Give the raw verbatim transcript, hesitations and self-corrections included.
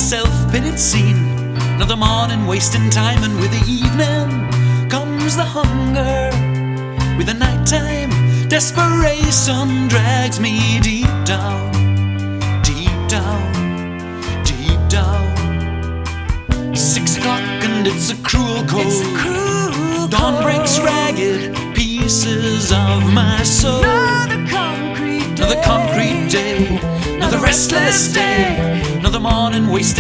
self-pitied scene. Another morning wasting time, and with the evening comes the hunger. With the nighttime, desperation drags me deep down, deep down, deep down. Six o'clock and it's a cruel cold. It's a cruel Dawn cold. breaks ragged pieces of my soul. Another concrete day. Another concrete day, another restless day, another morning wasted